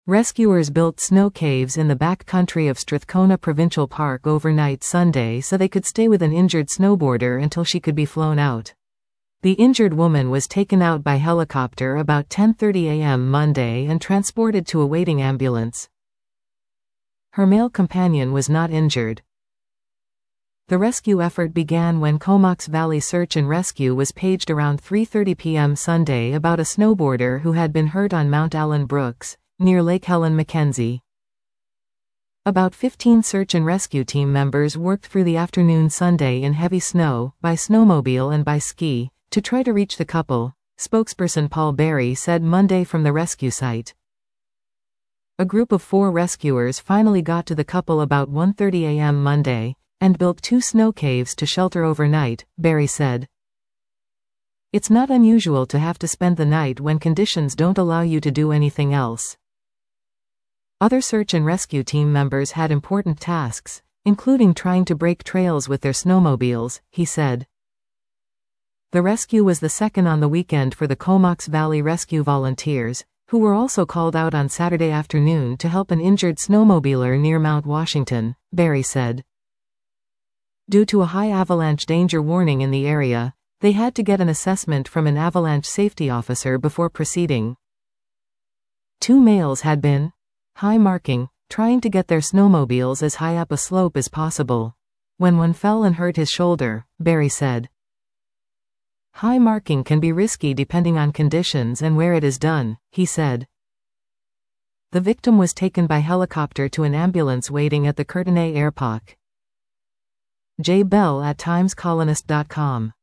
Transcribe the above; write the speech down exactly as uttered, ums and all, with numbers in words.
Rescuers built snow caves in the back country of Strathcona Provincial Park overnight Sunday so they could stay with an injured snowboarder until she could be flown out. The injured woman was taken out by helicopter about ten thirty a m Monday and transported to a waiting ambulance. Her male companion was not injured. The rescue effort began when Comox Valley Search and Rescue was paged around three thirty p m Sunday about a snowboarder who had been hurt on Mount Allen Brooks, near Lake Helen Mackenzie. About fifteen search and rescue team members worked through the afternoon Sunday in heavy snow, by snowmobile and by ski, to try to reach the couple, spokesperson Paul Berry said Monday from the rescue site. A group of four rescuers finally got to the couple about one thirty a m Monday, and built two snow caves to shelter overnight, Berry said. It's not unusual to have to spend the night when conditions don't allow you to do anything else. Other search and rescue team members had important tasks, including trying to break trails with their snowmobiles, he said. The rescue was the second on the weekend for the Comox Valley Rescue volunteers, who were also called out on Saturday afternoon to help an injured snowmobiler near Mount Washington, Berry said. Due to a high avalanche danger warning in the area, they had to get an assessment from an avalanche safety officer before proceeding. Two males had been high marking, trying to get their snowmobiles as high up a slope as possible. When one fell and hurt his shoulder, Berry said. High marking can be risky depending on conditions and where it is done, he said. The victim was taken by helicopter to an ambulance waiting at the Courtenay Airpark. Jay Bell at times colonist dot com